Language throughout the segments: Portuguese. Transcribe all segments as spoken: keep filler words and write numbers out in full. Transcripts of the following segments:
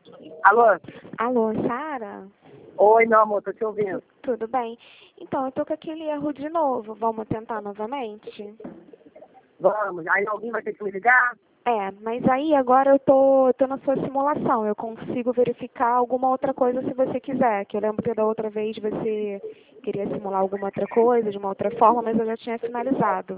Alô? Alô, Sara? Oi, meu amor, tô te ouvindo. Tudo bem? Então, eu tô com aquele erro de novo. Vamos tentar novamente? Vamos, aí alguém vai ter que me ligar? É, mas aí agora eu tô, tô na sua simulação. Eu consigo verificar alguma outra coisa se você quiser. Que eu lembro que da outra vez você queria simular alguma outra coisa, de uma outra forma, mas eu já tinha finalizado.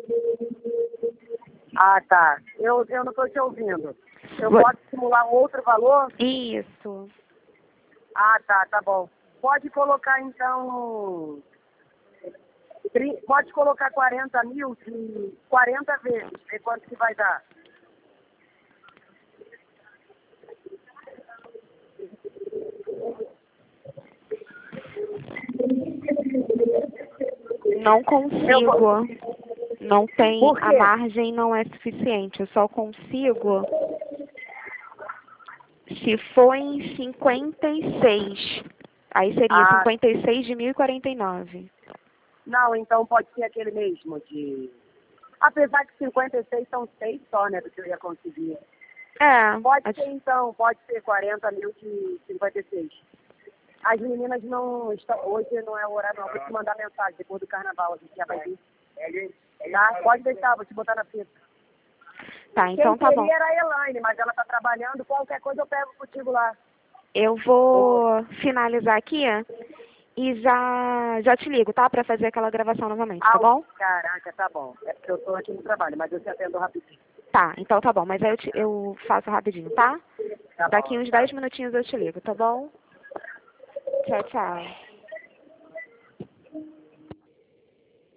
Ah, tá. Eu, eu não tô te ouvindo. Eu Vo- posso simular outro valor? Isso. Ah, tá, tá bom. Pode colocar, então... tri- Pode colocar quarenta mil de quarenta vezes. Ver quanto que vai dar. Não Eu vou... consigo. Não tem, Por a quê? margem não é suficiente. Eu só consigo se for em cinquenta e seis. Aí seria Ah, cinquenta e seis de mil e quarenta e nove. não, então pode ser aquele mesmo de... Apesar que cinquenta e seis são seis só, né, do que eu ia conseguir. É, Pode ser acho- então, pode ser quarenta mil de cinquenta e seis. As meninas não estão, hoje não é o horário não, vou te mandar mensagem depois do carnaval, a gente já vai vir. Tá? Pode deixar, vou te botar na fita. tá, Quem então tá bom. queria era a Elaine, mas ela tá trabalhando, qualquer coisa eu pego contigo lá. Eu vou finalizar aqui e já, já te ligo, tá? Pra fazer aquela gravação novamente, tá Ah, bom? caraca, tá bom. É porque eu tô aqui no trabalho, mas eu te atendo rapidinho. Tá, então tá bom, mas aí eu, te- eu faço rapidinho, tá? Tá Daqui bom, uns tá. dez minutinhos eu te ligo, tá bom? Tchau, tchau.